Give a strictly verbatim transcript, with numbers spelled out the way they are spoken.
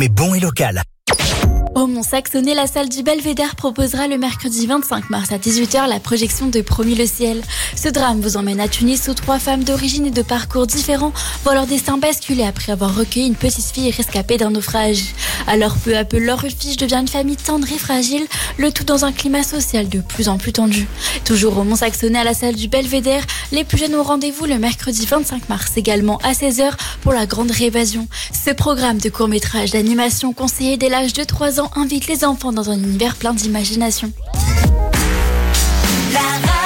mais bon et local. Au Mont-Saxonais, la salle du Belvédère proposera le mercredi vingt-cinq mars à dix-huit heures la projection de Promis le ciel. Ce drame vous emmène à Tunis où trois femmes d'origine et de parcours différents voient leur destin basculer après avoir recueilli une petite fille rescapée d'un naufrage. Alors peu à peu, leur refuge devient une famille tendre et fragile, le tout dans un climat social de plus en plus tendu. Toujours au Mont-Saxonais, à la salle du Belvédère, les plus jeunes ont rendez-vous le mercredi vingt-cinq mars également à seize heures pour la grande réévasion. Ce programme de court-métrage d'animation conseillé dès l'âge de trois ans invite les enfants dans un univers plein d'imagination. La